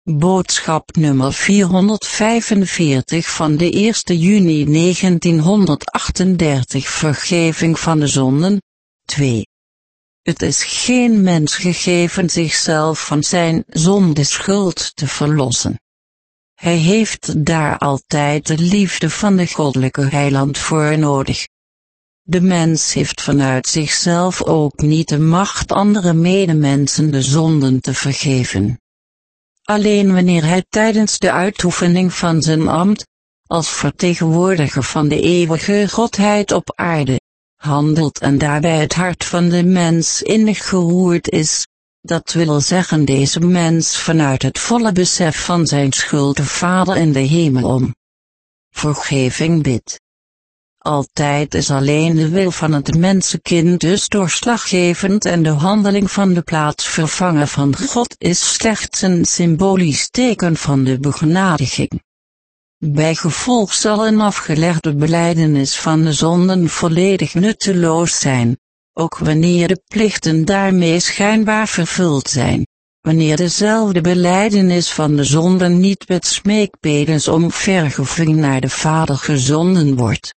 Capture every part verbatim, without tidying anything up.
Boodschap nummer vierhonderdvijfenveertig van de eerste juni negentienhonderdachtendertig. Vergeving van de zonden. twee. Het is geen mens gegeven zichzelf van zijn zondeschuld te verlossen. Hij heeft daar altijd de liefde van de goddelijke heiland voor nodig. De mens heeft vanuit zichzelf ook niet de macht andere medemensen de zonden te vergeven. Alleen wanneer hij tijdens de uitoefening van zijn ambt, als vertegenwoordiger van de eeuwige godheid op aarde, handelt en daarbij het hart van de mens innig geroerd is, dat wil zeggen deze mens vanuit het volle besef van zijn schuld de Vader in de hemel om vergeving bidt. Altijd is alleen de wil van het mensenkind dus doorslaggevend en de handeling van de plaatsvervanger van God is slechts een symbolisch teken van de begenadiging. Bijgevolg zal een afgelegde belijdenis van de zonden volledig nutteloos zijn, ook wanneer de plichten daarmee schijnbaar vervuld zijn, wanneer dezelfde belijdenis van de zonden niet met smeekbedens om vergeving naar de Vader gezonden wordt.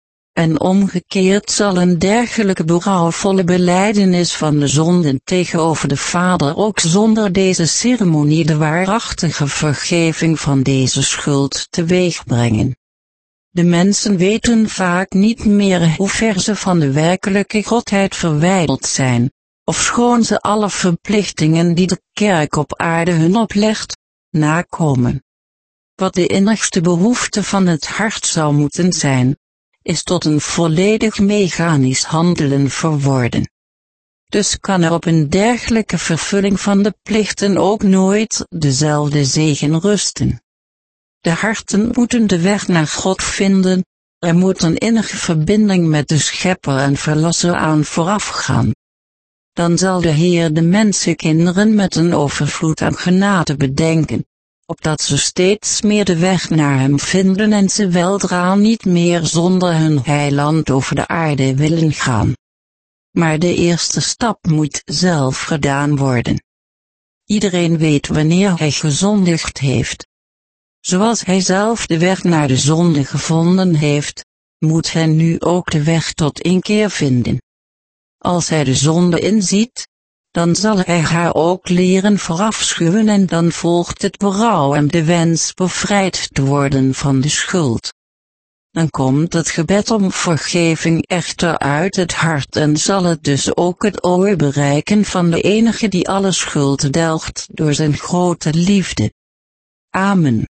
En omgekeerd zal een dergelijke berouwvolle belijdenis van de zonden tegenover de Vader ook zonder deze ceremonie de waarachtige vergeving van deze schuld teweegbrengen. De mensen weten vaak niet meer hoe ver ze van de werkelijke godheid verwijderd zijn, ofschoon ze alle verplichtingen die de kerk op aarde hun oplegt, nakomen. Wat de innigste behoefte van het hart zou moeten zijn, is tot een volledig mechanisch handelen verworden. Dus kan er op een dergelijke vervulling van de plichten ook nooit dezelfde zegen rusten. De harten moeten de weg naar God vinden, er moet een innige verbinding met de Schepper en Verlosser aan voorafgaan. Dan zal de Heer de mensenkinderen met een overvloed aan genade bedenken, opdat ze steeds meer de weg naar hem vinden en ze weldra niet meer zonder hun heiland over de aarde willen gaan. Maar de eerste stap moet zelf gedaan worden. Iedereen weet wanneer hij gezondigd heeft. Zoals hij zelf de weg naar de zonde gevonden heeft, moet hij nu ook de weg tot inkeer vinden. Als hij de zonde inziet, dan zal hij haar ook leren verafschuwen en dan volgt het berouw en de wens bevrijd te worden van de schuld. Dan komt het gebed om vergeving echter uit het hart en zal het dus ook het oor bereiken van de enige die alle schuld delgt door zijn grote liefde. Amen.